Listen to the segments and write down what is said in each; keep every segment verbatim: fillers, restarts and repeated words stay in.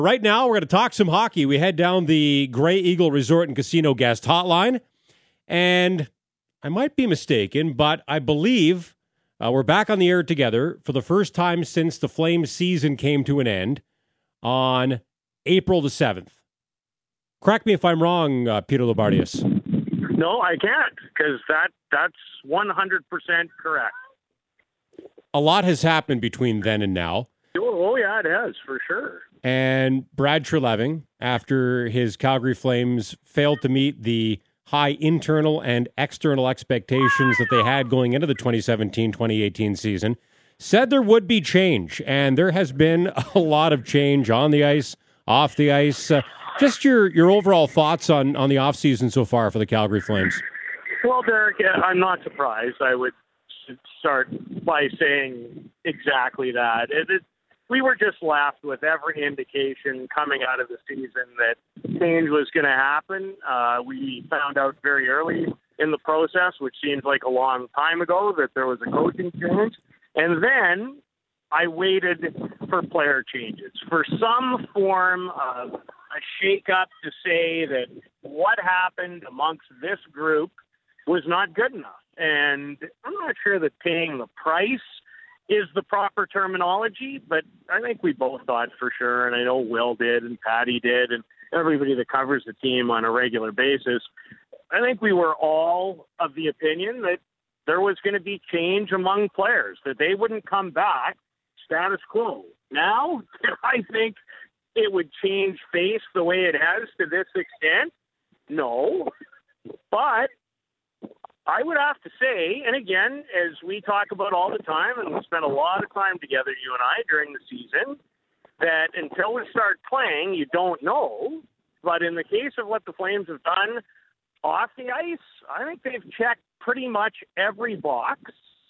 Right now, we're going to talk some hockey. We head down the Grey Eagle Resort and Casino guest hotline, and I might be mistaken, but I believe uh, we're back on the air together for the first time since the Flames season came to an end on April the seventh. Correct me if I'm wrong, uh, Peter Loubardias. No, I can't, because that, that's one hundred percent correct. A lot has happened between then and now. Oh, yeah, it has, for sure. And Brad Treliving, after his Calgary Flames failed to meet the high internal and external expectations that they had going into the twenty seventeen twenty eighteen season, said there would be change. And there has been a lot of change on the ice, off the ice. Uh, just your, your overall thoughts on, on the offseason so far for the Calgary Flames. Well, Derek, I'm not surprised. I would start by saying exactly that. It, it, we were just left with every indication coming out of the season that change was going to happen. Uh, we found out very early in the process, which seems like a long time ago, that there was a coaching change. And then I waited for player changes, for some form of a shakeup to say that what happened amongst this group was not good enough. And I'm not sure that paying the price is the proper terminology, but I think we both thought for sure, and I know Will did and Patty did and everybody that covers the team on a regular basis, I think we were all of the opinion that there was going to be change among players, that they wouldn't come back status quo. Now, I think it would change face the way it has to this extent. No, but I would have to say, and again, as we talk about all the time, and we spend a lot of time together, you and I, during the season, that until we start playing, you don't know. But in the case of what the Flames have done off the ice, I think they've checked pretty much every box.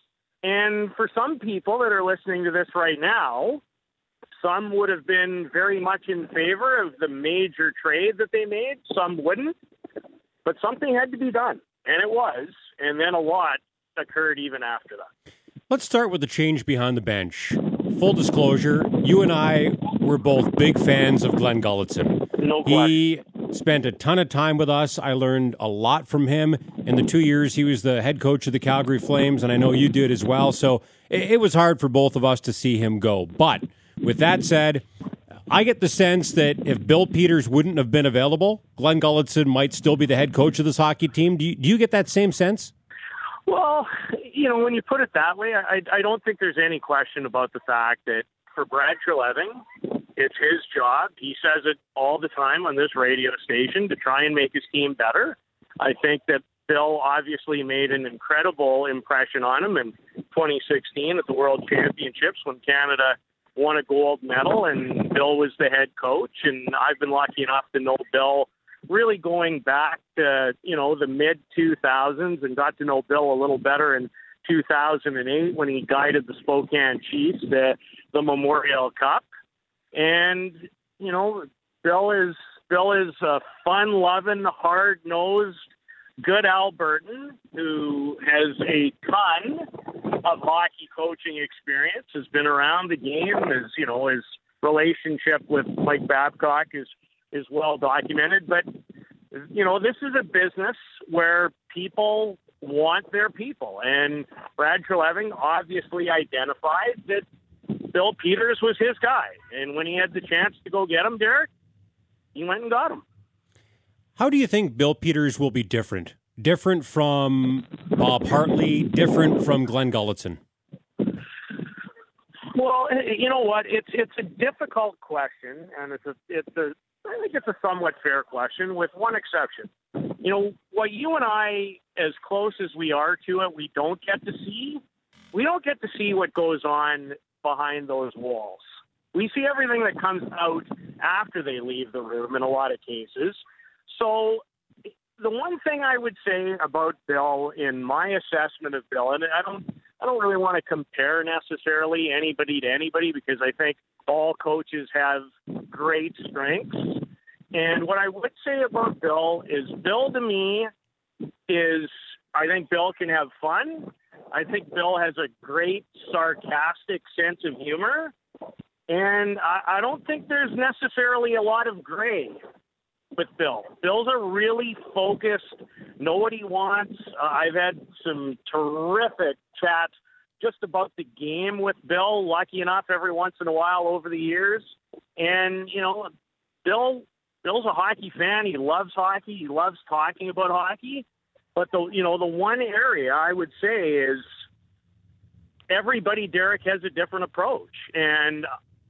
And for some people that are listening to this right now, some would have been very much in favor of the major trade that they made. Some wouldn't. But something had to be done. And it was, and then a lot occurred even after that. Let's start with the change behind the bench. Full disclosure, you and I were both big fans of Glenn Gulutzan. No question. He spent a ton of time with us. I learned a lot from him in the two years he was the head coach of the Calgary Flames, and I know you did as well. So it, it was hard for both of us to see him go. But with that said, I get the sense that if Bill Peters wouldn't have been available, Glenn Gulutzan might still be the head coach of this hockey team. Do you, do you get that same sense? Well, you know, when you put it that way, I, I don't think there's any question about the fact that for Brad Treliving, it's his job. He says it all the time on this radio station to try and make his team better. I think that Bill obviously made an incredible impression on him in twenty sixteen at the World Championships when Canada won a gold medal, and Bill was the head coach. And I've been lucky enough to know Bill really going back to, you know, the mid two thousands, and got to know Bill a little better in two thousand eight when he guided the Spokane Chiefs to the Memorial Cup. And, you know, Bill is, Bill is a fun-loving, hard-nosed, good Albertan who has a ton of hockey coaching experience, has been around the game, as you know, his relationship with Mike Babcock is is well documented. But you know, this is a business where people want their people, and Brad Treliving obviously identified that Bill Peters was his guy, and when he had the chance to go get him, Derek, he went and got him. How do you think Bill Peters will be different? Different from Bob Hartley, different from Glenn Gulutzan? Well, you know what? It's it's a difficult question, and it's a it's a I think it's a somewhat fair question, with one exception. You know, what you and I, as close as we are to it, we don't get to see. We don't get to see what goes on behind those walls. We see everything that comes out after they leave the room in a lot of cases. So the one thing I would say about Bill, in my assessment of Bill, and I don't I don't really want to compare necessarily anybody to anybody, because I think all coaches have great strengths. And what I would say about Bill is Bill to me is, I think Bill can have fun. I think Bill has a great sarcastic sense of humor. And I, I don't think there's necessarily a lot of gray with Bill. Bill's a really focused, know what he wants. Uh, I've had some terrific chats just about the game with Bill, lucky enough every once in a while over the years. And, you know, Bill Bill's a hockey fan. He loves hockey. He loves talking about hockey. But, the you know, the one area I would say is everybody, Derek, has a different approach. And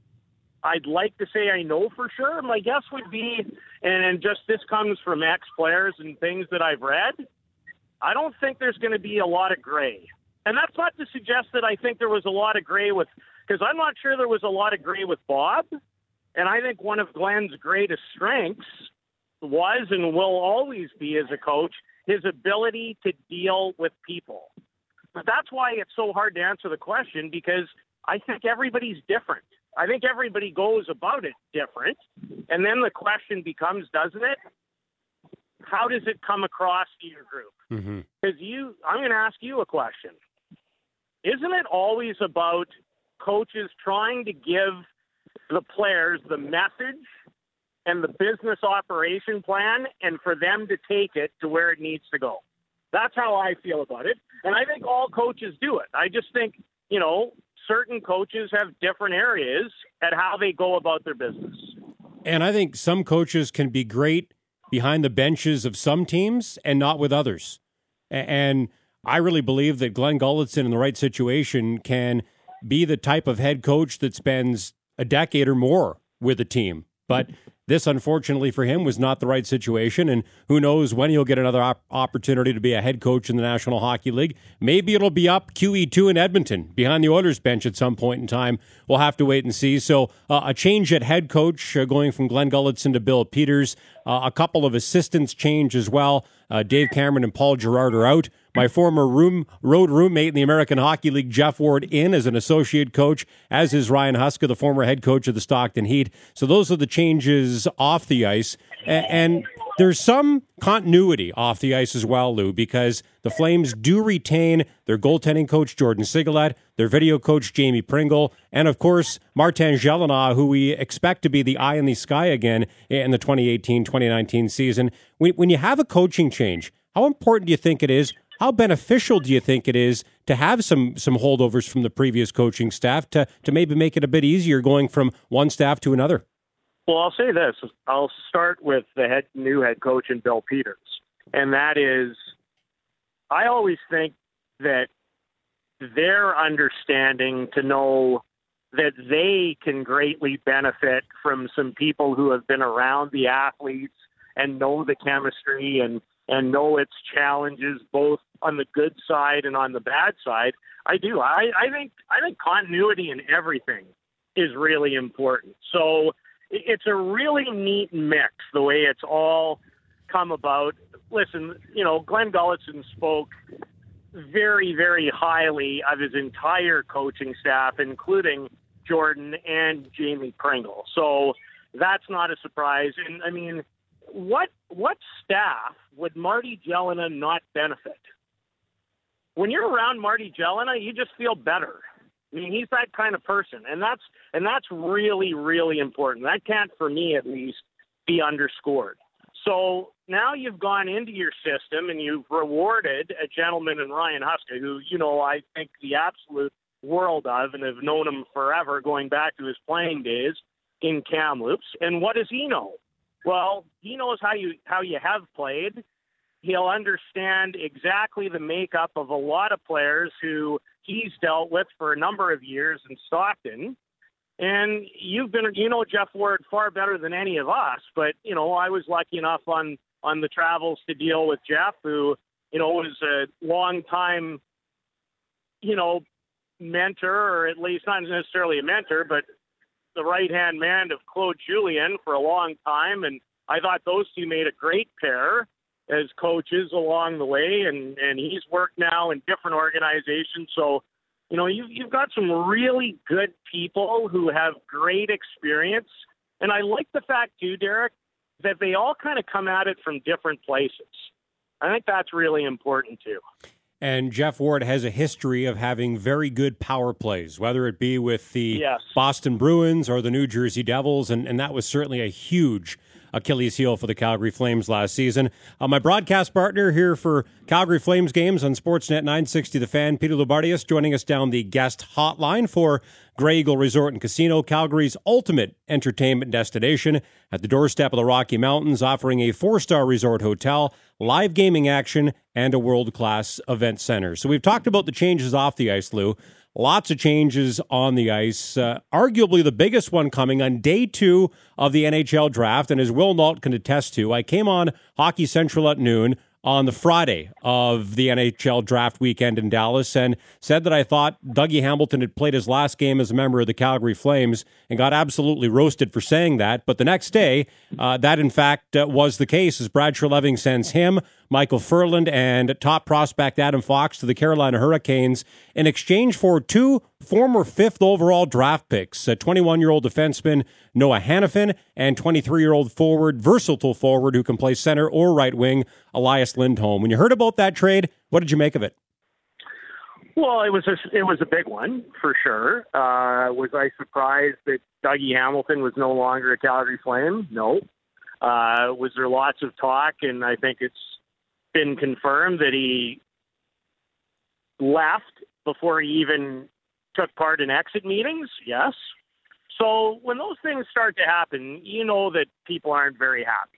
I'd like to say I know for sure. My guess would be, and just this comes from ex-players and things that I've read, I don't think there's going to be a lot of gray. And that's not to suggest that I think there was a lot of gray with, because I'm not sure there was a lot of gray with Bob. And I think one of Glenn's greatest strengths was and will always be as a coach, his ability to deal with people. But that's why it's so hard to answer the question, because I think everybody's different. I think everybody goes about it different. And then the question becomes, doesn't it? How does it come across to your group? Because mm-hmm. you, I'm going to ask you a question. Isn't it always about coaches trying to give the players the message and the business operation plan and for them to take it to where it needs to go? That's how I feel about it. And I think all coaches do it. I just think, you know, certain coaches have different areas at how they go about their business. And I think some coaches can be great behind the benches of some teams and not with others. And I really believe that Glenn Gulutzan in the right situation can be the type of head coach that spends a decade or more with a team. But this, unfortunately for him, was not the right situation. And who knows when he'll get another op- opportunity to be a head coach in the National Hockey League. Maybe it'll be up Q E two in Edmonton behind the Oilers bench at some point in time. We'll have to wait and see. So uh, a change at head coach uh, going from Glenn Gulutzan to Bill Peters. Uh, a couple of assistants change as well. Uh, Dave Cameron and Paul Gerard are out. My former room road roommate in the American Hockey League, Jeff Ward, in as an associate coach, as is Ryan Huska, the former head coach of the Stockton Heat. So those are the changes off the ice. And, and there's some continuity off the ice as well, Lou, because the Flames do retain their goaltending coach, Jordan Sigalet, their video coach, Jamie Pringle, and, of course, Martin Gelinas, who we expect to be the eye in the sky again in the twenty eighteen twenty nineteen season. When, when you have a coaching change, how important do you think it is? How beneficial do you think it is to have some some holdovers from the previous coaching staff to, to maybe make it a bit easier going from one staff to another? Well, I'll say this. I'll start with the head, new head coach in Bill Peters. And that is, I always think that their understanding to know that they can greatly benefit from some people who have been around the athletes and know the chemistry and, and know its challenges both on the good side and on the bad side. I do. I, I think I think continuity in everything is really important. So it's a really neat mix, the way it's all come about. Listen, you know, Glenn Gulutzan spoke very, very highly of his entire coaching staff, including Jordan and Jamie Pringle. So that's not a surprise. And, I mean, what what staff would Marty Gelinas not benefit? When you're around Marty Gelinas, you just feel better. I mean, he's that kind of person, and that's and that's really, really important. That can't, for me at least, be underscored. So now you've gone into your system and you've rewarded a gentleman in Ryan Huska, who, you know, I think the absolute world of and have known him forever, going back to his playing days in Kamloops. And what does he know? Well, he knows how you how you have played. He'll understand exactly the makeup of a lot of players who he's dealt with for a number of years in Stockton. And you've been, you know, Jeff Ward far better than any of us. But, you know, I was lucky enough on, on the travels to deal with Jeff, who, you know, was a long time, you know, mentor, or at least not necessarily a mentor, but the right-hand man of Claude Julien for a long time. And I thought those two made a great pair as coaches along the way, and, and he's worked now in different organizations. So, you know, you, you've got some really good people who have great experience. And I like the fact, too, Derek, that they all kind of come at it from different places. I think that's really important, too. And Jeff Ward has a history of having very good power plays, whether it be with the yes. Boston Bruins or the New Jersey Devils, and, and that was certainly a huge Achilles heel for the Calgary Flames last season. Uh, my broadcast partner here for Calgary Flames games on Sportsnet nine sixty The Fan, Peter Loubardias, joining us down the guest hotline for Grey Eagle Resort and Casino, Calgary's ultimate entertainment destination at the doorstep of the Rocky Mountains, offering a four-star resort hotel, live gaming action, and a world-class event center. So we've talked about the changes off the ice, Lou. Lots of changes on the ice. Uh, arguably the biggest one coming on day two of the N H L draft. And as Will Nault can attest to, I came on Hockey Central at noon on the Friday of the N H L draft weekend in Dallas and said that I thought Dougie Hamilton had played his last game as a member of the Calgary Flames and got absolutely roasted for saying that. But the next day, uh, that in fact uh, was the case, as Brad Treliving sends him, Michael Furland, and top prospect Adam Fox to the Carolina Hurricanes in exchange for two former fifth overall draft picks, a twenty-one-year-old defenseman Noah Hanifin and twenty-three-year-old forward, versatile forward who can play center or right wing, Elias Lindholm. When you heard about that trade, what did you make of it? Well, it was a, it was a big one for sure. Uh, was I surprised that Dougie Hamilton was no longer a Calgary Flame? No. Uh, was there lots of talk, and I think it's been confirmed that he left before he even took part in exit meetings? Yes. So when those things start to happen, you know that people aren't very happy.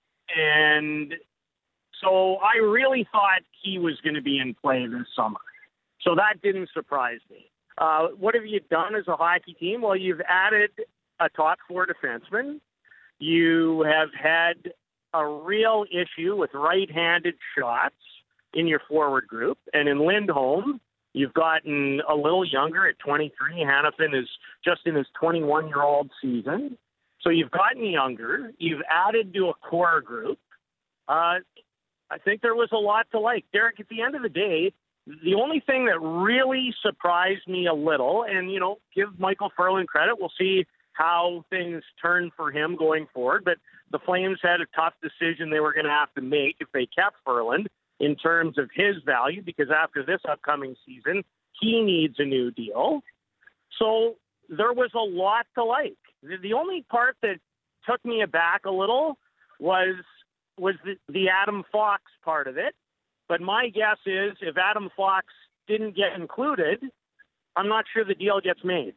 And so I really thought he was going to be in play this summer. So that didn't surprise me. Uh, what have you done as a hockey team? Well, you've added a top four defenseman. You have had a real issue with right-handed shots in your forward group. And in Lindholm, you've gotten a little younger at twenty-three. Hanifin is just in his twenty-one-year-old season. So you've gotten younger. You've added to a core group. Uh, I think there was a lot to like. Derek, at the end of the day, the only thing that really surprised me a little, and, you know, give Michael Furland credit, we'll see how things turn for him going forward, but the Flames had a tough decision they were going to have to make if they kept Furland in terms of his value, because after this upcoming season, he needs a new deal. So there was a lot to like. The, the only part that took me aback a little was was the, the Adam Fox part of it. But my guess is if Adam Fox didn't get included, I'm not sure the deal gets made.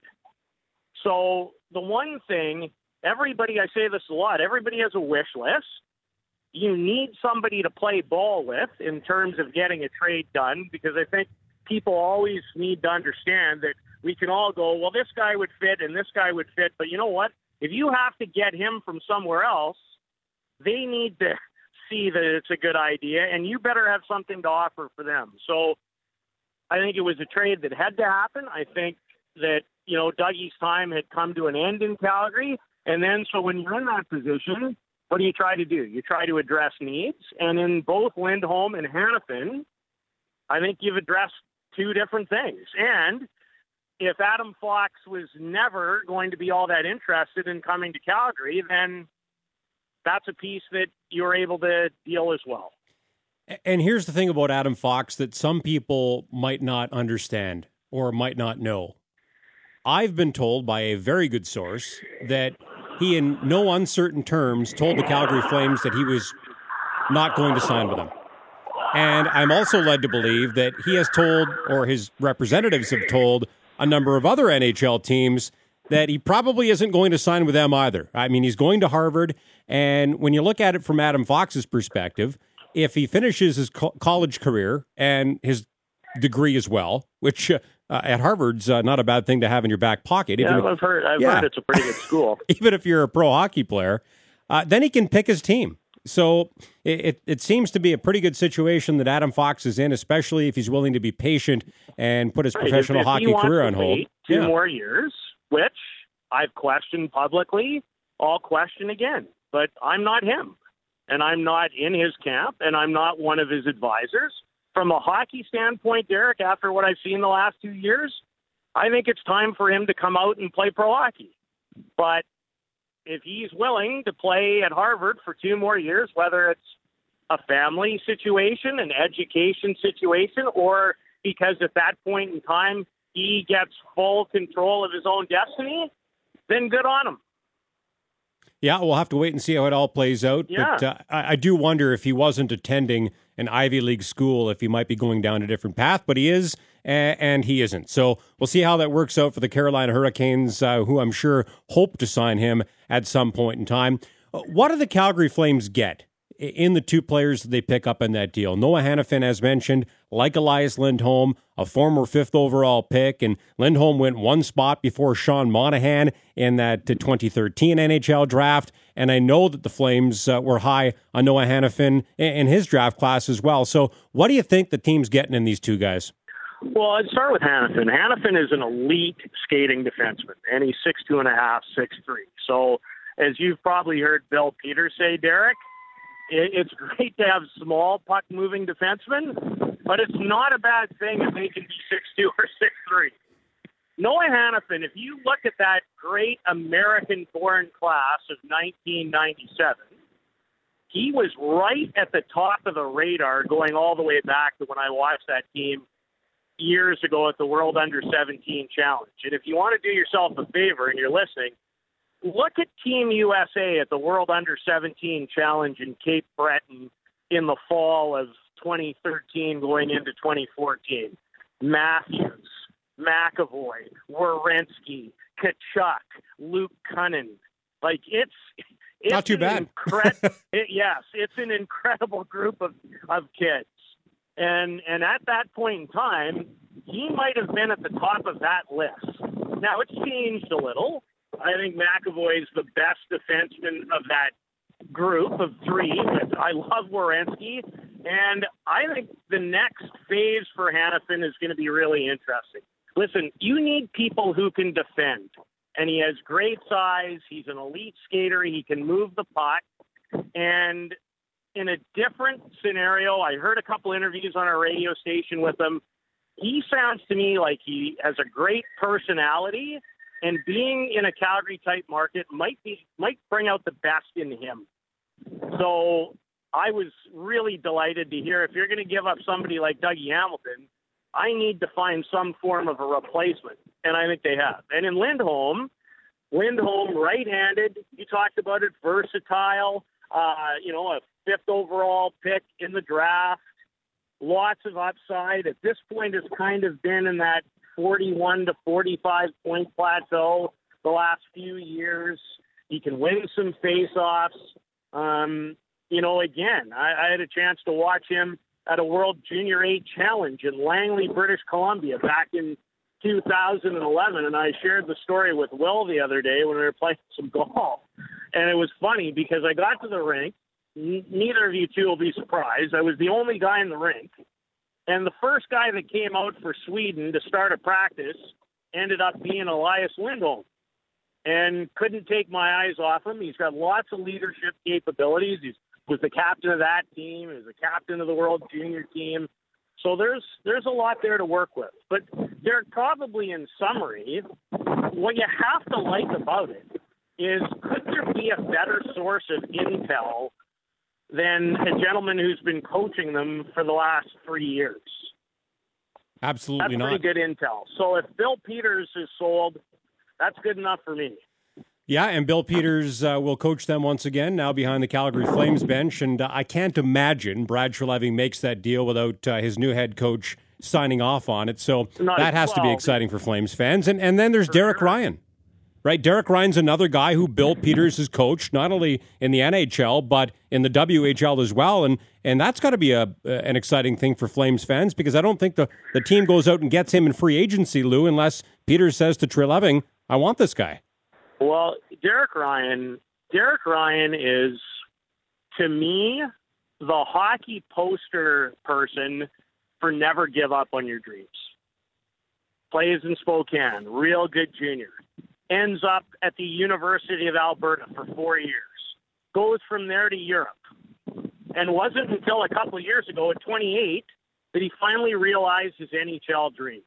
So the one thing, everybody, I say this a lot, everybody has a wish list. You need somebody to play ball with in terms of getting a trade done, because I think people always need to understand that we can all go, well, this guy would fit and this guy would fit. But you know what? If you have to get him from somewhere else, they need to see that it's a good idea, and you better have something to offer for them. So I think it was a trade that had to happen. I think that, you know, Dougie's time had come to an end in Calgary. And then, so when you're in that position, what do you try to do? You try to address needs. And in both Lindholm and Hanifin, I think you've addressed two different things. And if Adam Fox was never going to be all that interested in coming to Calgary, then that's a piece that you're able to deal as well. And here's the thing about Adam Fox that some people might not understand or might not know. I've been told by a very good source that he, in no uncertain terms, told the Calgary Flames that he was not going to sign with them. And I'm also led to believe that he has told, or his representatives have told, a number of other N H L teams that he probably isn't going to sign with them either. I mean, he's going to Harvard, and when you look at it from Adam Fox's perspective, if he finishes his co- college career and his degree as well, which uh, at Harvard's uh, not a bad thing to have in your back pocket. Yeah, Even I've heard. I've yeah. heard it's a pretty good school. Even if you're a pro hockey player, uh, then he can pick his team. So it, it, it seems to be a pretty good situation that Adam Fox is in, especially if he's willing to be patient and put his right. professional if, if hockey career on hold. Two yeah. more years, which I've questioned publicly, I'll question again. But I'm not him, and I'm not in his camp, and I'm not one of his advisors. From a hockey standpoint, Derek, after what I've seen the last two years, I think it's time for him to come out and play pro hockey. But if he's willing to play at Harvard for two more years, whether it's a family situation, an education situation, or because at that point in time he gets full control of his own destiny, then good on him. Yeah, we'll have to wait and see how it all plays out. Yeah. But uh, I, I do wonder if he wasn't attending an Ivy League school, if he might be going down a different path. But he is, and, and he isn't. So we'll see how that works out for the Carolina Hurricanes, uh, who I'm sure hope to sign him at some point in time. Uh, what do the Calgary Flames get in the two players that they pick up in that deal? Noah Hanifin, as mentioned, like Elias Lindholm, a former fifth overall pick, and Lindholm went one spot before Sean Monahan in that twenty thirteen N H L draft, and I know that the Flames uh, were high on Noah Hanifin in his draft class as well. So what do you think the team's getting in these two guys? Well, I'd start with Hanifin. Hanifin is an elite skating defenseman, and he's six two and a half, six three. So as you've probably heard Bill Peters say, Derek, it's great to have small puck-moving defensemen, but it's not a bad thing if they can be six two or six three. Noah Hanifin, if you look at that great American-born class of nineteen ninety-seven, he was right at the top of the radar going all the way back to when I watched that team years ago at the World Under seventeen Challenge. And if you want to do yourself a favor and you're listening, look at Team U S A at the World Under seventeen Challenge in Cape Breton in the fall of twenty thirteen going into twenty fourteen. Matthews, McAvoy, Werenski, Tkachuk, Luke Cunnin. Like, it's... it's not too bad. Incred- it, yes, it's an incredible group of, of kids. And and at that point in time, he might have been at the top of that list. Now, it's changed a little. I think McAvoy is the best defenseman of that group of three. But I love Werenski, and I think the next phase for Hanifin is going to be really interesting. Listen, you need people who can defend, and he has great size. He's an elite skater. He can move the puck, and in a different scenario, I heard a couple interviews on our radio station with him. He sounds to me like he has a great personality, and being in a Calgary-type market might be might bring out the best in him. So I was really delighted to hear if you're going to give up somebody like Dougie Hamilton, I need to find some form of a replacement, and I think they have. And in Lindholm, Lindholm right-handed, you talked about it, versatile, uh, you know, a fifth overall pick in the draft, lots of upside. At this point, has kind of been in that forty-one to forty-five point plateau the last few years. He can win some face-offs. Um, you know, again, I, I had a chance to watch him at a World Junior A Challenge in Langley, British Columbia back in two thousand eleven, and I shared the story with Will the other day when we were playing some golf. And it was funny because I got to the rink. N- neither of you two will be surprised. I was the only guy in the rink. And the first guy that came out for Sweden to start a practice ended up being Elias Lindholm. And couldn't take my eyes off him. He's got lots of leadership capabilities. He was the captain of that team. He was the captain of the World Junior team. So there's there's a lot there to work with. But there probably, in summary, what you have to like about it is, could there be a better source of intel than a gentleman who's been coaching them for the last three years? Absolutely not. That's pretty good intel. So if Bill Peters is sold, that's good enough for me. Yeah, and Bill Peters uh, will coach them once again, now behind the Calgary Flames bench. And uh, I can't imagine Brad Treliving makes that deal without uh, his new head coach signing off on it. So Not that has well, to be exciting for Flames fans. And and then there's Derek sure. Ryan, right? Derek Ryan's another guy who Bill Peters has coached, not only in the N H L, but in the W H L as well. And and that's got to be a uh, an exciting thing for Flames fans, because I don't think the, the team goes out and gets him in free agency, Lou, unless Peters says to Treliving, I want this guy. Well, Derek Ryan, Derek Ryan is, to me, the hockey poster person for never give up on your dreams. Plays in Spokane, real good junior. Ends up at the University of Alberta for four years. Goes from there to Europe. And wasn't until a couple of years ago, at twenty-eight, that he finally realized his N H L dream.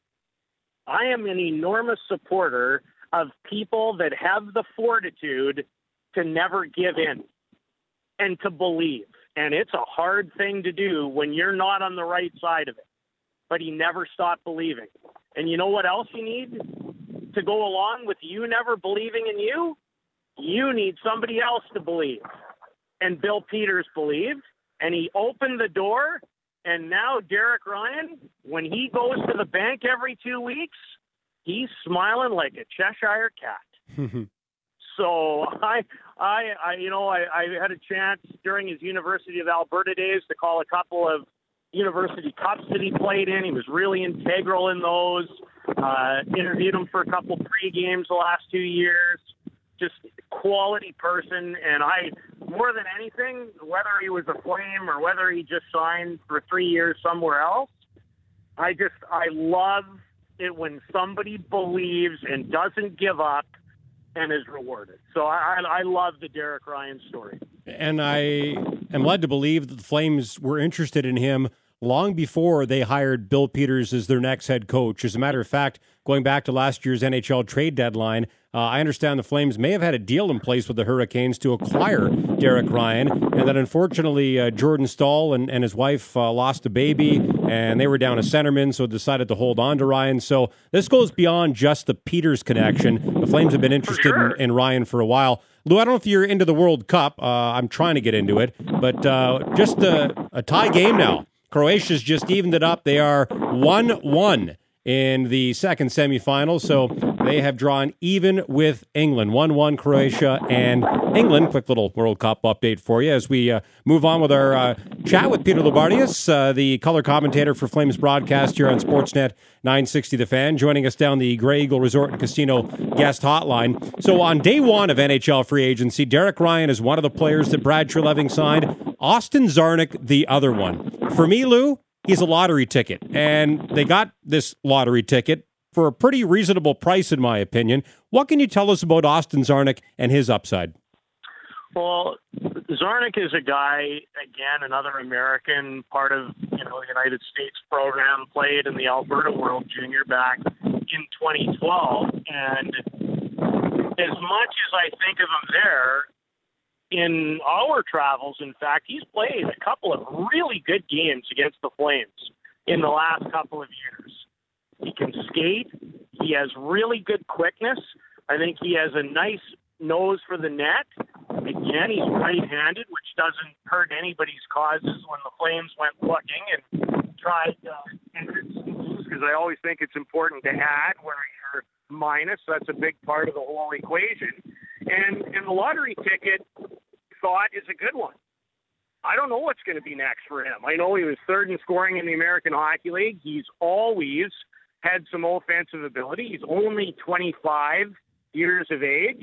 I am an enormous supporter of people that have the fortitude to never give in and to believe And it's a hard thing to do when you're not on the right side of it. But he never stopped believing. And you know what else you need to go along with you never believing in you? You need somebody else to believe. And Bill Peters believed, and he opened the door, and now Derek Ryan, when he goes to the bank every two weeks, he's smiling like a Cheshire cat. So I, I, I, you know, I, I had a chance during his University of Alberta days to call a couple of University Cups that he played in. He was really integral in those. Uh, interviewed him for a couple pre-games the last two years. Just quality person, and I, more than anything, whether he was a Flame or whether he just signed for three years somewhere else, I just, I love it when somebody believes and doesn't give up and is rewarded. So I, I love the Derek Ryan story. And I am led to believe that the Flames were interested in him long before they hired Bill Peters as their next head coach. As a matter of fact, going back to last year's N H L trade deadline, uh, I understand the Flames may have had a deal in place with the Hurricanes to acquire Derek Ryan, and that unfortunately uh, Jordan Staal and, and his wife uh, lost a baby, and they were down a centerman, so decided to hold on to Ryan. So this goes beyond just the Peters connection. The Flames have been interested sure. in, in Ryan for a while. Lou, I don't know if you're into the World Cup. Uh, I'm trying to get into it, but uh, just a, a tie game now. Croatia's just evened it up. They are one one in the second semifinal, so they have drawn even with England. one one Croatia and England. Quick little World Cup update for you as we uh, move on with our uh, chat with Peter Loubardias, uh, the color commentator for Flames broadcast here on Sportsnet nine sixty The Fan, joining us down the Grey Eagle Resort and Casino guest hotline. So on day one of N H L free agency, Derek Ryan is one of the players that Brad Treliving signed. Austin Czarnik, the other one. For me, Lou, he's a lottery ticket, and they got this lottery ticket for a pretty reasonable price, in my opinion. What can you tell us about Austin Czarnik and his upside? Well, Czarnik is a guy, again, another American, part of you know the United States program, played in the Alberta World Junior back in twenty twelve, and as much as I think of him there, in our travels, in fact, he's played a couple of really good games against the Flames in the last couple of years. He can skate. He has really good quickness. I think he has a nice nose for the net. Again, he's right-handed, which doesn't hurt anybody's causes when the Flames went looking and tried uh, because I always think it's important to add where you're minus. That's a big part of the whole equation. And, and the lottery ticket thought is a good one. I don't know what's going to be next for him. I know he was third in scoring in the American Hockey League. He's always had some offensive ability. He's only twenty-five years of age.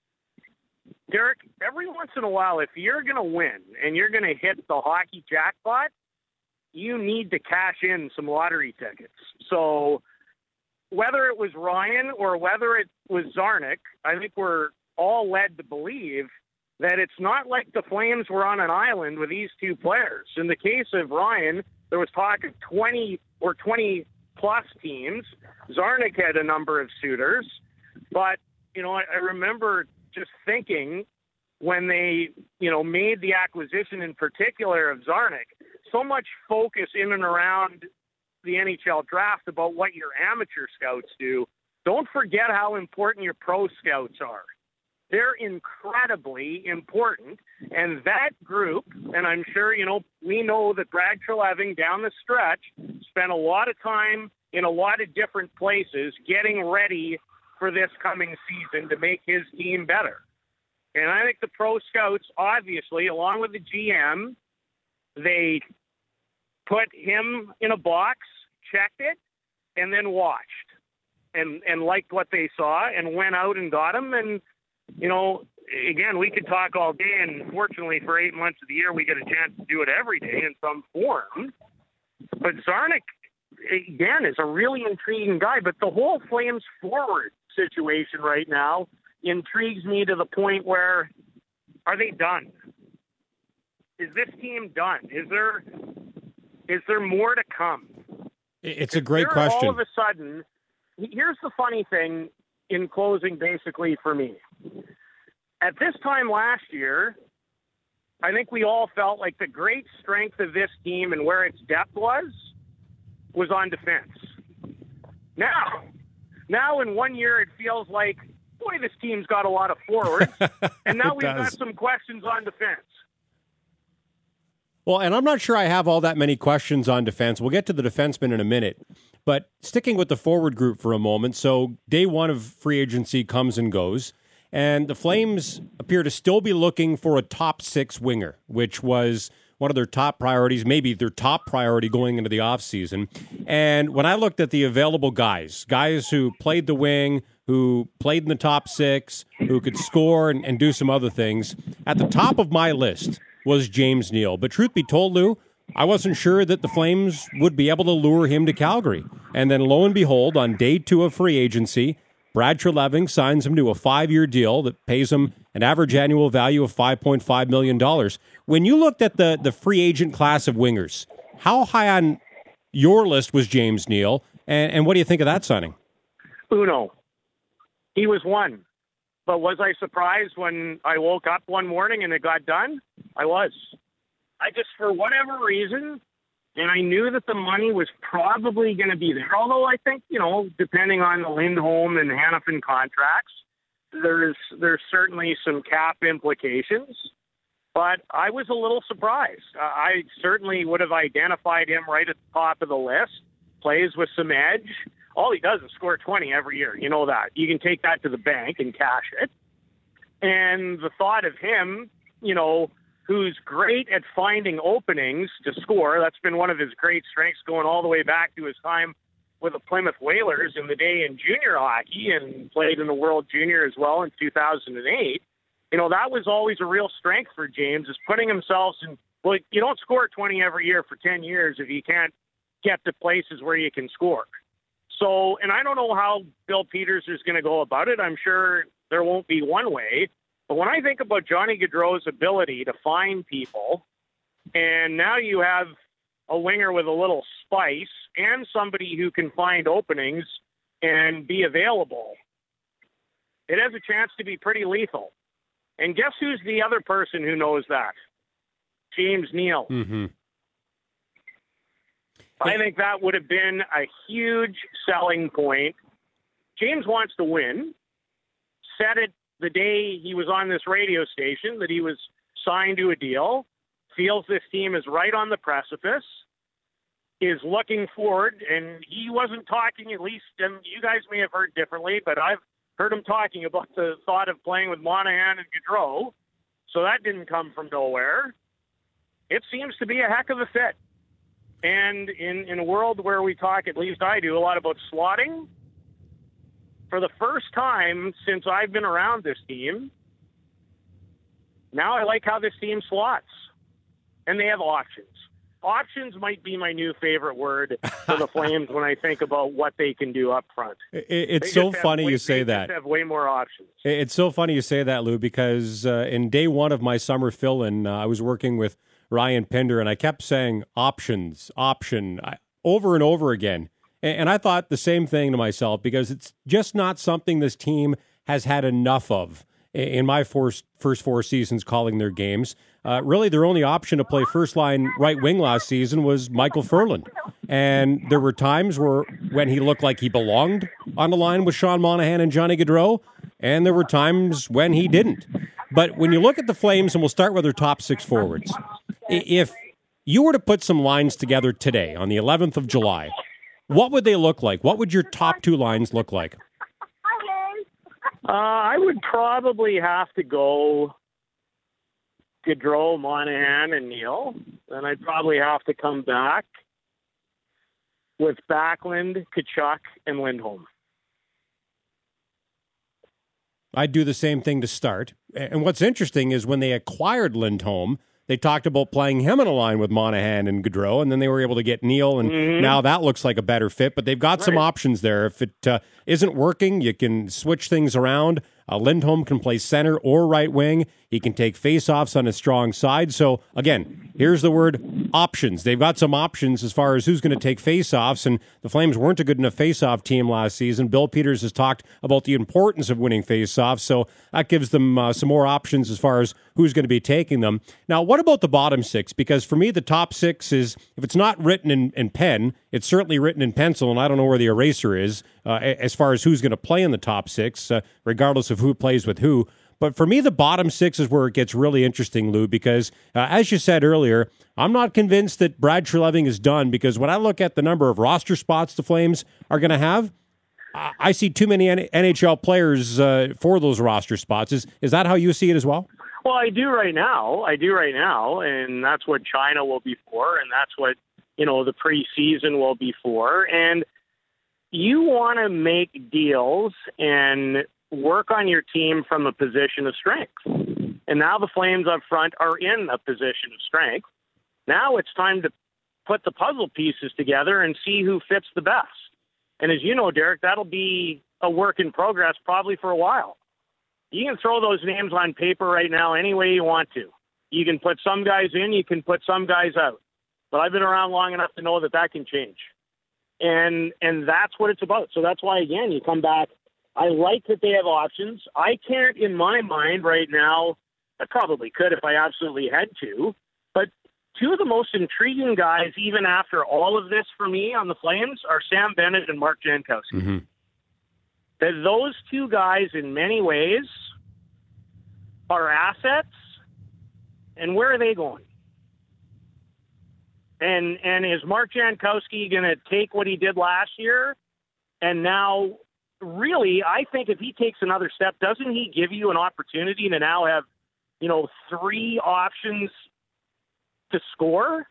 Derek, every once in a while, if you're going to win and you're going to hit the hockey jackpot, you need to cash in some lottery tickets. So whether it was Ryan or whether it was Czarnik, I think we're all led to believe that it's not like the Flames were on an island with these two players. In the case of Ryan, there was talk of twenty or twenty-plus teams. Czarnik had a number of suitors. But, you know, I, I remember just thinking when they, you know, made the acquisition in particular of Czarnik, so much focus in and around the N H L draft about what your amateur scouts do. Don't forget how important your pro scouts are. They're incredibly important. And that group, and I'm sure, you know, we know that Brad Treliving down the stretch spent a lot of time in a lot of different places getting ready for this coming season to make his team better. And I think the pro scouts, obviously, along with the G M, they put him in a box, checked it, and then watched and, and liked what they saw and went out and got him. And, you know, again, we could talk all day, and fortunately for eight months of the year, we get a chance to do it every day in some form. But Czarnik, again, is a really intriguing guy. But the whole Flames forward situation right now intrigues me to the point where, are they done? Is this team done? Is there is there more to come? It's a great there, question. All of a sudden, here's the funny thing in closing basically for me. At this time last year, I think we all felt like the great strength of this team and where its depth was, was on defense. Now, now in one year it feels like, boy, this team's got a lot of forwards, and now we've does. got some questions on defense. Well, and I'm not sure I have all that many questions on defense. We'll get to the defensemen in a minute. But sticking with the forward group for a moment, so day one of free agency comes and goes, and the Flames appear to still be looking for a top six winger, which was one of their top priorities, maybe their top priority going into the offseason. And when I looked at the available guys, guys who played the wing, who played in the top six, who could score and, and do some other things, at the top of my list was James Neal. But truth be told, Lou, I wasn't sure that the Flames would be able to lure him to Calgary. And then lo and behold, on day two of free agency, Brad Treliving signs him to a five-year deal that pays him an average annual value of five point five million dollars. When you looked at the, the free agent class of wingers, how high on your list was James Neal, and, and what do you think of that signing? Uno. He was one. But was I surprised when I woke up one morning and it got done? I was. I just, for whatever reason, and I knew that the money was probably going to be there, although I think, you know, depending on the Lindholm and Hanifin contracts, there's there's certainly some cap implications. But I was a little surprised. Uh, I certainly would have identified him right at the top of the list. Plays with some edge. All he does is score twenty every year. You know that. You can take that to the bank and cash it. And the thought of him, you know, who's great at finding openings to score, that's been one of his great strengths going all the way back to his time with the Plymouth Whalers in the day in junior hockey and played in the World Junior as well in two thousand eight. You know, that was always a real strength for James, is putting himself in, well, you don't score twenty every year for ten years if you can't get to places where you can score. So, and I don't know how Bill Peters is going to go about it. I'm sure there won't be one way. But when I think about Johnny Gaudreau's ability to find people, and now you have a winger with a little spice and somebody who can find openings and be available, it has a chance to be pretty lethal. And guess who's the other person who knows that? James Neal. Mm-hmm. I think that would have been a huge selling point. James wants to win. Said it the day he was on this radio station that he was signed to a deal. Feels this team is right on the precipice. Is looking forward, and he wasn't talking, at least, and you guys may have heard differently, but I've heard him talking about the thought of playing with Monahan and Gaudreau. So that didn't come from nowhere. It seems to be a heck of a fit. And in, in a world where we talk, at least I do, a lot about slotting, for the first time since I've been around this team, now I like how this team slots. And they have options. Options might be my new favorite word for the Flames when I think about what they can do up front. It, it's so funny way, you say they that. Just have way more options. It's so funny you say that, Lou, because uh, in day one of my summer fill-in, uh, I was working with Ryan Pinder, and I kept saying options, option, I, over and over again. And, and I thought the same thing to myself, because it's just not something this team has had enough of in my first, first four seasons calling their games. Uh, really, their only option to play first-line right wing last season was Michael Ferland. And there were times where when he looked like he belonged on the line with Sean Monahan and Johnny Gaudreau, and there were times when he didn't. But when you look at the Flames, and we'll start with their top six forwards, if you were to put some lines together today on the eleventh of July, what would they look like? What would your top two lines look like? Uh, I would probably have to go Gaudreau, Monahan, and Neal. Then I'd probably have to come back with Backlund, Tkachuk, and Lindholm. I'd do the same thing to start. And what's interesting is when they acquired Lindholm, they talked about playing him in a line with Monahan and Gaudreau, and then they were able to get Neal, and mm-hmm. now that looks like a better fit. But they've got right. some options there. If it uh, isn't working, you can switch things around. Uh, Lindholm can play center or right wing. He can take faceoffs on his strong side. So, again, here's the word options. They've got some options as far as who's going to take faceoffs, and the Flames weren't a good enough faceoff team last season. Bill Peters has talked about the importance of winning faceoffs, so that gives them uh, some more options as far as who's going to be taking them. Now, what about the bottom six? Because for me, the top six is, if it's not written in, in pen, it's certainly written in pencil, and I don't know where the eraser is uh, as far as who's going to play in the top six, uh, regardless of who plays with who. But for me, the bottom six is where it gets really interesting, Lou, because uh, as you said earlier, I'm not convinced that Brad Treliving is done, because when I look at the number of roster spots the Flames are going to have, I-, I see too many N H L players uh, for those roster spots. Is is that how you see it as well? Well, I do right now. I do right now, and that's what China will be for, and that's what, you know, the preseason will be for. And you want to make deals and work on your team from a position of strength. And now the Flames up front are in a position of strength. Now it's time to put the puzzle pieces together and see who fits the best. And as you know, Derek, that'll be a work in progress probably for a while. You can throw those names on paper right now any way you want to. You can put some guys in, you can put some guys out. But I've been around long enough to know that that can change. And and that's what it's about. So that's why, again, you come back. I like that they have options. I can't, in my mind right now, I probably could if I absolutely had to, but two of the most intriguing guys, even after all of this for me on the Flames, are Sam Bennett and Mark Jankowski. Mm-hmm. That those two guys, in many ways, are assets, and where are they going? And and is Mark Jankowski going to take what he did last year and now... Really, I think if he takes another step, doesn't he give you an opportunity to now have, you know, three options to score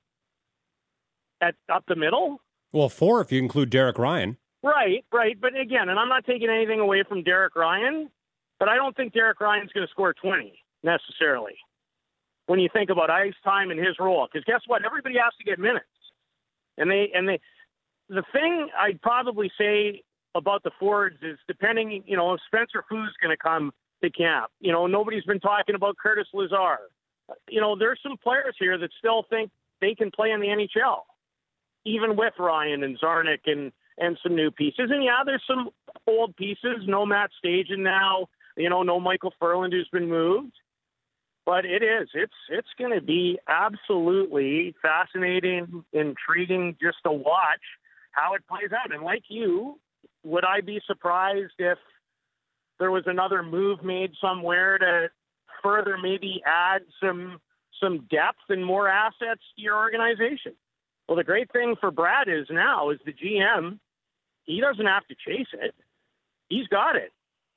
at up the middle? Well, four if you include Derek Ryan. Right, right. But again, and I'm not taking anything away from Derek Ryan, but I don't think Derek Ryan's going to score twenty necessarily when you think about ice time and his role. Because guess what? Everybody has to get minutes. And they and they the thing I'd probably say about the forwards is, depending, you know, if Spencer Foo's going to come to camp. You know, nobody's been talking about Curtis Lazar. You know, there's some players here that still think they can play in the N H L, even with Ryan and Zarnik and, and some new pieces. And, yeah, there's some old pieces. No Matt Stajan now. You know, no Michael Furland, who's been moved. But it is. It's it's going to be absolutely fascinating, intriguing just to watch how it plays out. And like you, would I be surprised if there was another move made somewhere to further maybe add some some depth and more assets to your organization? Well, the great thing for Brad is now, as the G M, he doesn't have to chase it. He's got it.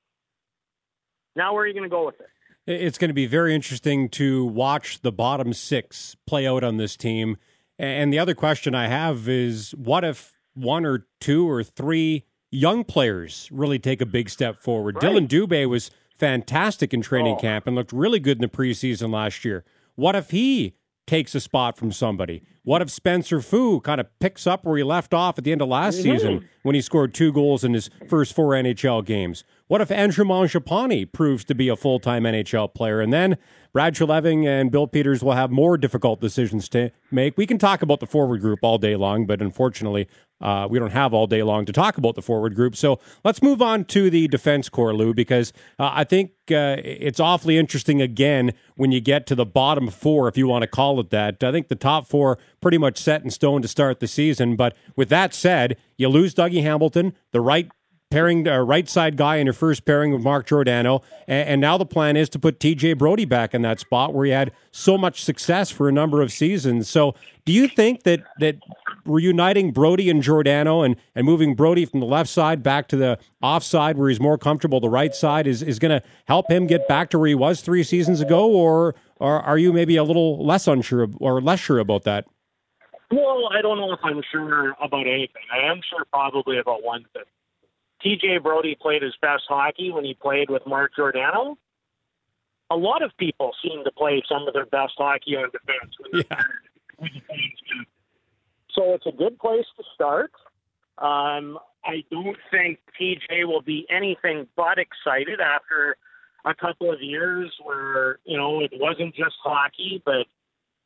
Now where are you going to go with it? It's going to be very interesting to watch the bottom six play out on this team. And the other question I have is, what if one or two or three young players really take a big step forward? Right. Dylan Dubé was fantastic in training oh. camp and looked really good in the preseason last year. What if he takes a spot from somebody? What if Spencer Foo kind of picks up where he left off at the end of last mm-hmm. season when he scored two goals in his first four N H L games? What if Andrew Mangiapane proves to be a full-time N H L player? And then Brad Treliving and Bill Peters will have more difficult decisions to make. We can talk about the forward group all day long, but unfortunately, uh, we don't have all day long to talk about the forward group. So let's move on to the defense core, Lou, because uh, I think uh, it's awfully interesting again when you get to the bottom four, if you want to call it that. I think the top four pretty much set in stone to start the season. But with that said, you lose Dougie Hamilton, the right pairing, uh, right side guy in your first pairing with Mark Giordano, and, and now the plan is to put T J Brodie back in that spot where he had so much success for a number of seasons. So do you think that that reuniting Brodie and Giordano and, and moving Brodie from the left side back to the offside where he's more comfortable, the right side, is, is going to help him get back to where he was three seasons ago, or, or are you maybe a little less unsure or less sure about that? Well, I don't know if I'm sure about anything. I am sure probably about one thing. T J Brodie played his best hockey when he played with Mark Giordano. A lot of people seem to play some of their best hockey on defense when yeah. with the Flames. So it's a good place to start. Um, I don't think T J will be anything but excited after a couple of years where, you know, it wasn't just hockey, but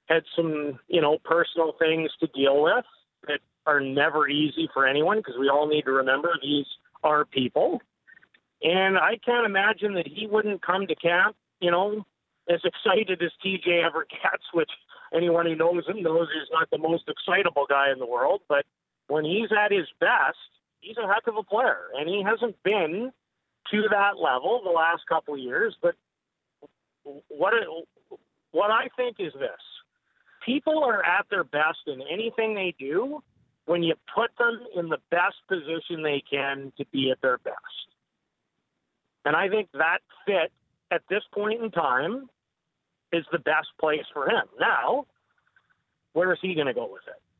had some, you know, personal things to deal with that are never easy for anyone, because we all need to remember these are people. And I can't imagine that he wouldn't come to camp, you know, as excited as T J ever gets, which anyone who knows him knows he's not the most excitable guy in the world. But when he's at his best, he's a heck of a player. And he hasn't been to that level the last couple of years. But what it, what I think is this. People are at their best in anything they do when you put them in the best position they can to be at their best. And I think that fit at this point in time is the best place for him. Now, where is he going to go with it?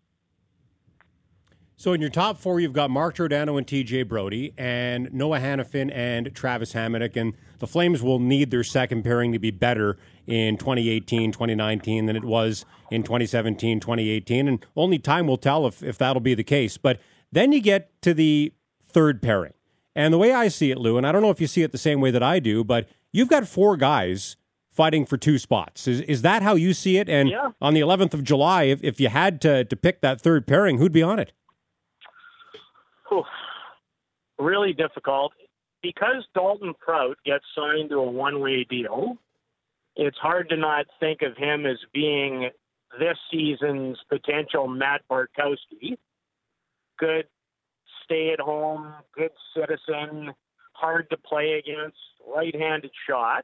So in your top four, you've got Mark Giordano and T J Brodie and Noah Hanifin and Travis Hamonic. And the Flames will need their second pairing to be better in twenty eighteen, twenty nineteen than it was in twenty seventeen, twenty eighteen. And only time will tell if, if that'll be the case. But then you get to the third pairing. And the way I see it, Lou, and I don't know if you see it the same way that I do, but you've got four guys fighting for two spots. Is is that how you see it? And yeah. On the eleventh of July, if, if you had to, to pick that third pairing, who'd be on it? Oof. Really difficult. Because Dalton Prout gets signed to a one-way deal, it's hard to not think of him as being this season's potential Matt Bartkowski. Good stay-at-home, good citizen, hard to play against, right-handed shot.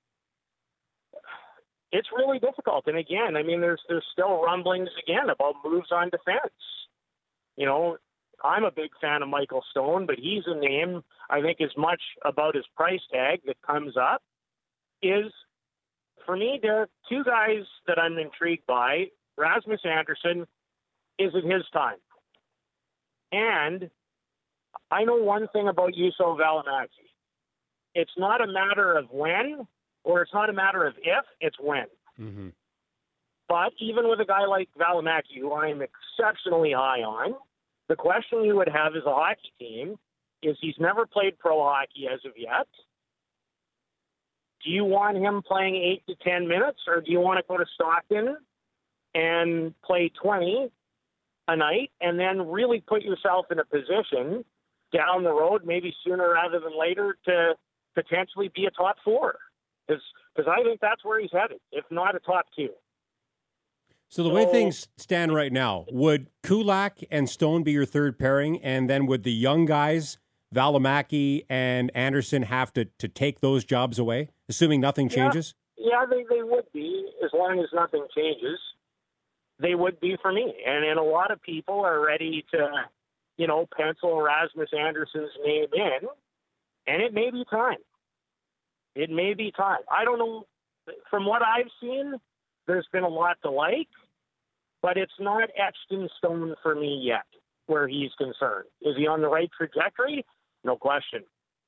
It's really difficult. And again, I mean, there's there's still rumblings again about moves on defense. You know, I'm a big fan of Michael Stone, but he's a name, I think, as much about his price tag that comes up is, for me, there are two guys that I'm intrigued by. Rasmus Andersson, is it his time? And I know one thing about Juuso Valimaki. It's not a matter of when, or it's not a matter of if, it's when. Mm-hmm. But even with a guy like Valimaki, who I'm exceptionally high on, the question you would have as a hockey team is he's never played pro hockey as of yet. Do you want him playing eight to ten minutes, or do you want to go to Stockton and play twenty a night and then really put yourself in a position down the road, maybe sooner rather than later, to potentially be a top four? Because I think that's where he's headed, if not a top two. So the way things stand right now, would Kulak and Stone be your third pairing, and then would the young guys, Valimaki and Anderson, have to, to take those jobs away, assuming nothing changes? Yeah, yeah they, they would be, as long as nothing changes. They would be for me. And, and a lot of people are ready to, you know, pencil Rasmus Anderson's name in, and it may be time. It may be time. I don't know. From what I've seen, there's been a lot to like, but it's not etched in stone for me yet where he's concerned. Is he on the right trajectory? No question.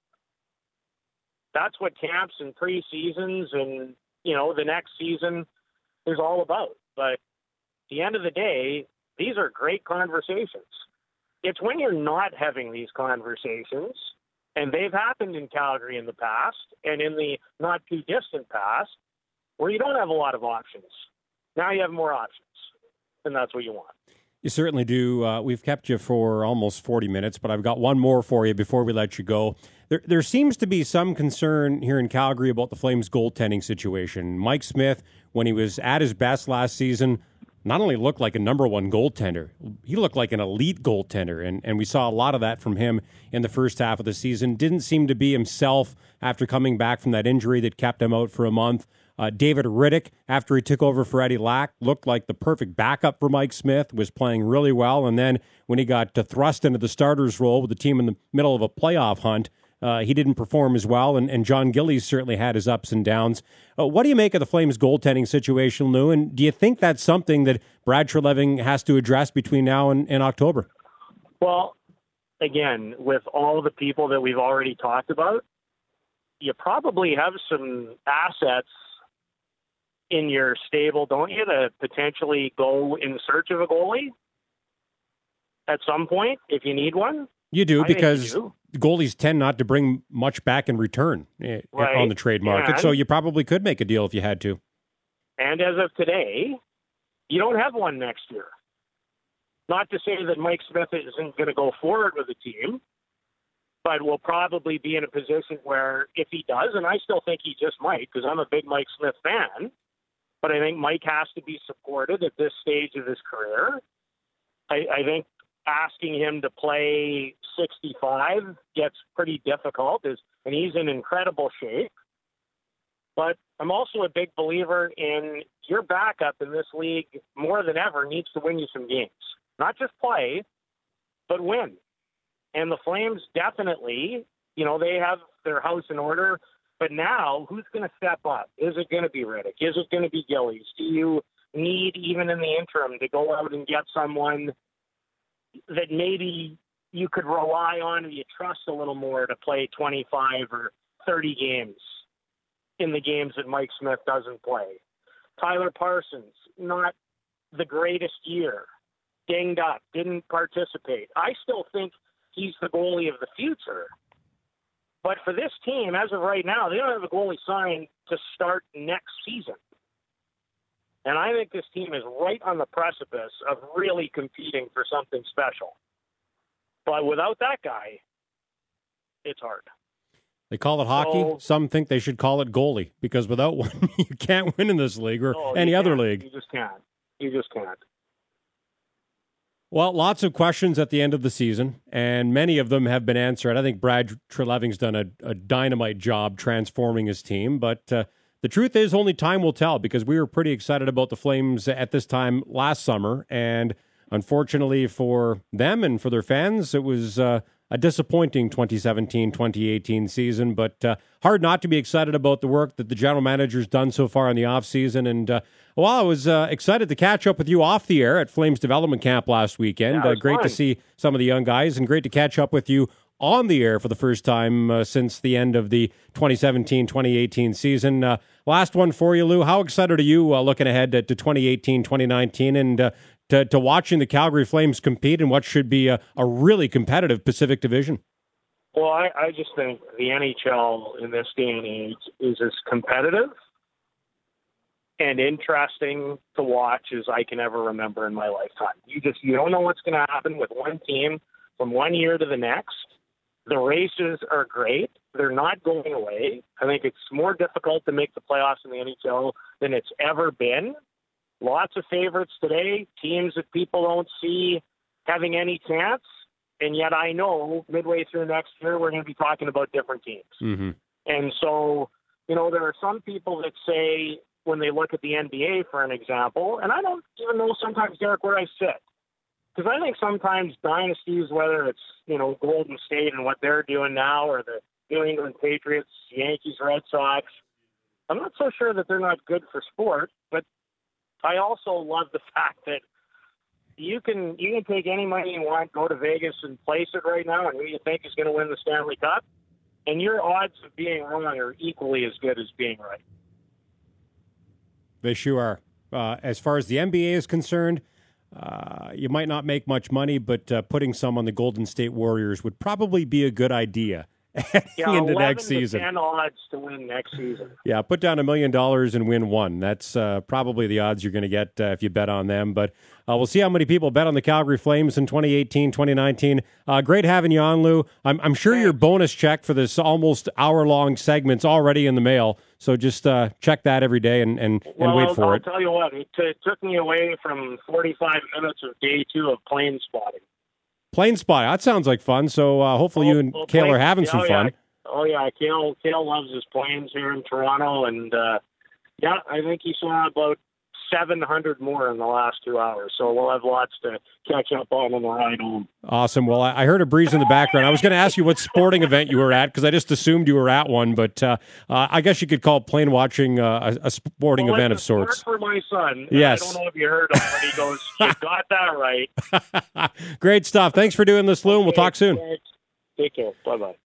That's what camps and pre-seasons and, you know, the next season is all about. But at the end of the day, these are great conversations. It's when you're not having these conversations, and they've happened in Calgary in the past and in the not too distant past, where you don't have a lot of options. Now you have more options, and that's what you want. You certainly do. Uh, we've kept you for almost forty minutes, but I've got one more for you before we let you go. There, there seems to be some concern here in Calgary about the Flames' goaltending situation. Mike Smith, when he was at his best last season, not only looked like a number one goaltender, he looked like an elite goaltender, and, and we saw a lot of that from him in the first half of the season. Didn't seem to be himself after coming back from that injury that kept him out for a month. Uh, David Riddick, after he took over for Eddie Lack, looked like the perfect backup for Mike Smith, was playing really well, and then when he got uh, thrust into the starter's role with the team in the middle of a playoff hunt, Uh, he didn't perform as well, and, and John Gillies certainly had his ups and downs. Uh, what do you make of the Flames' goaltending situation, Lou? And do you think that's something that Brad Treliving has to address between now and, and October? Well, again, with all the people that we've already talked about, you probably have some assets in your stable, don't you, to potentially go in search of a goalie at some point if you need one? You do, I because you do. goalies tend not to bring much back in return right. on the trade market, and, so you probably could make a deal if you had to. And as of today, You don't have one next year. Not to say that Mike Smith isn't going to go forward with the team, but will probably be in a position where if he does, and I still think he just might because I'm a big Mike Smith fan, but I think Mike has to be supported at this stage of his career. I, I think asking him to play sixty-five gets pretty difficult, and he's in incredible shape. But I'm also a big believer in your backup in this league more than ever needs to win you some games. Not just play, but win. And the Flames definitely, you know, they have their house in order. But now, who's going to step up? Is it going to be Riddick? Is it going to be Gillies? Do you need, even in the interim, to go out and get someone that maybe you could rely on and you trust a little more to play twenty-five or thirty games in the games that Mike Smith doesn't play? Tyler Parsons, not the greatest year. Dinged up, didn't participate. I still think he's the goalie of the future. But for this team, as of right now, they don't have a goalie signed to start next season. And I think this team is right on the precipice of really competing for something special. But without that guy, it's hard. They call it hockey. So, Some think they should call it goalie because without one, you can't win in this league or no, any other league. You just can't. You just can't. Well, lots of questions at the end of the season, and many of them have been answered. I think Brad Treliving's done a, a dynamite job transforming his team, but uh, the truth is only time will tell because we were pretty excited about the Flames at this time last summer, and unfortunately for them and for their fans, it was uh, a disappointing twenty seventeen twenty eighteen season, but uh, hard not to be excited about the work that the general manager's done so far in the offseason. And, uh, well, I was uh, excited to catch up with you off the air at Flames Development Camp last weekend. Yeah, uh, great fun. to see some of the young guys and great to catch up with you on the air for the first time uh, since the end of the twenty seventeen twenty eighteen season. Uh, last one for you, Lou. How excited are you uh, looking ahead to, to twenty eighteen twenty nineteen and uh, to, to watching the Calgary Flames compete in what should be a, a really competitive Pacific Division? Well, I, I just think the N H L in this day and age is as competitive and interesting to watch as I can ever remember in my lifetime. You just you don't know what's going to happen with one team from one year to the next. The races are great. They're not going away. I think it's more difficult to make the playoffs in the N H L than it's ever been. Lots of favorites today, teams that people don't see having any chance. And yet I know midway through next year, we're going to be talking about different teams. Mm-hmm. And so, you know, there are some people that say when they look at the N B A, for an example, and I don't even know sometimes, Derek, where I sit. Because I think sometimes dynasties, whether it's, you know, Golden State and what they're doing now or the New England Patriots, Yankees, Red Sox, I'm not so sure that they're not good for sport. But I also love the fact that You can you can take any money you want, go to Vegas and place it right now, and who you think is going to win the Stanley Cup, and your odds of being wrong are equally as good as being right. They sure are. Uh, as far as the N B A is concerned, uh, you might not make much money, but uh, putting some on the Golden State Warriors would probably be a good idea heading Yeah, into next to season. ten odds to win next season. Yeah, put down a million dollars and win one. That's uh, probably the odds you're going to get uh, if you bet on them. But uh, we'll see how many people bet on the Calgary Flames in twenty eighteen twenty nineteen. Uh, great having you on, Lou. I'm, I'm sure Thanks. your bonus check for this almost hour-long segment's already in the mail. So just uh, check that every day and, and, and well, wait I'll, for I'll it. tell you what, it, t- it took me away from forty-five minutes of day two of plane spotting. Plane spy. That sounds like fun. So uh, hopefully Oh, you and oh, Kale plane- are having yeah, some oh, fun. Yeah. Oh, yeah, Kale, Kale loves his planes here in Toronto, and, uh, yeah, I think he saw about seven hundred more in the last two hours, so we'll have lots to catch up on on the ride home. Awesome. Well, I I heard a breeze in the background. I was going to ask you what sporting event you were at because I just assumed you were at one, but uh, uh, I guess you could call plane watching uh, a, a sporting well, event it's of a sorts. sport for my son. Yes. I don't know if you heard him, but he goes, you got that right. Great stuff. Thanks for doing this, Lou, and we'll talk soon. Take care. Bye-bye.